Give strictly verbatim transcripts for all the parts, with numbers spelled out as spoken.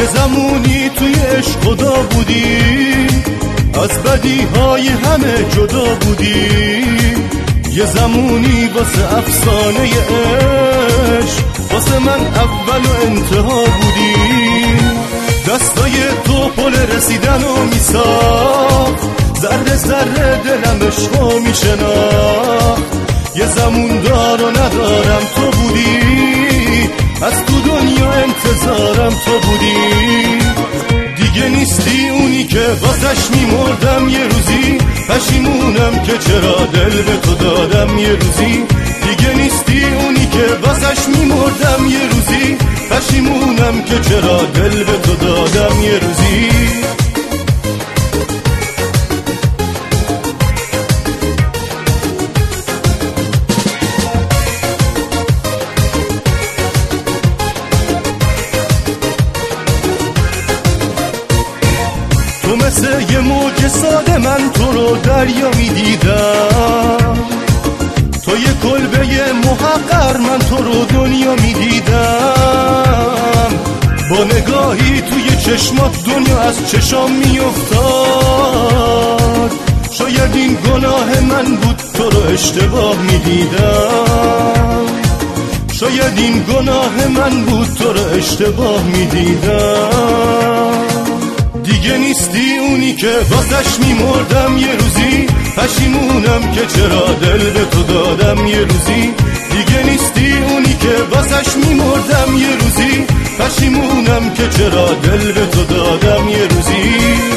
زمونی توی عشق خدا بودی، از بدی های همه جدا بودی. یه زمونی واسه افسانه عشق واسه من اول و انتها بودی. دستای تو پل رسیدن و میساخت، ذره ذره دلم عشقو میشناخت. یه زمون دار و ندارم تو بودی، از تو دنیا انتظارم تو بودی. دیگه نیستی اونی که واسش میمردم یه روزی، پشیمونم که چرا دل به تو دادم یه روزی. دیگه نیستی اونی که واسش میمردم یه روزی، پشیمونم که چرا دل به تو دادم یه روزی. تو مثل یه موج ساده من تو رو دریا میدیدم، تو یه کلبه محقر من تو رو دنیا میدیدم. با نگاهی توی چشمات دنیا از چشام میافتاد. شاید این گناه من بود تو رو اشتباه میدیدم، شاید این گناه من بود تو رو اشتباه میدیدم. دیگه نیستی اونی که واسش میمردم یه روزی، پشیمونم که چرا دل به تو دادم یه روزی. دیگه نیستی اونی که واسش میمردم یه روزی، پشیمونم که چرا دل به تو دادم یه روزی.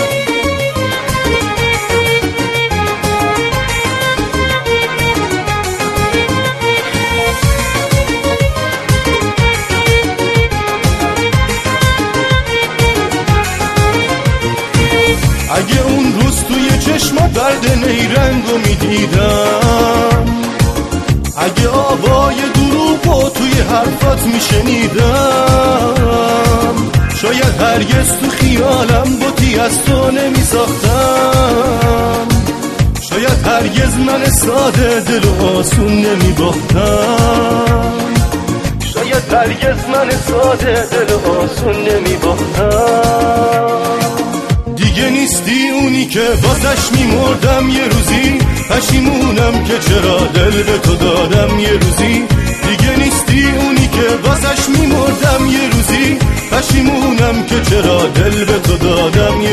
اگه اون روز توی چشما درد نیرنگو میدیدم، اگه آوای دروغو توی حرفات میشنیدم، شاید هرگز تو خیالم بوتی از تو نمیساختم. شاید هرگز من ساده دل و آسون نمیباختم، شاید هرگز من ساده دل و آسون نمیباختم. دیگه نیستی اونی که واسش میمردم یه روزی، پشیمونم که چرا دل به تو دادم یه روزی. دیگه نیستی اونی که واسش میمردم یه روزی، پشیمونم که چرا دل به تو دادم یه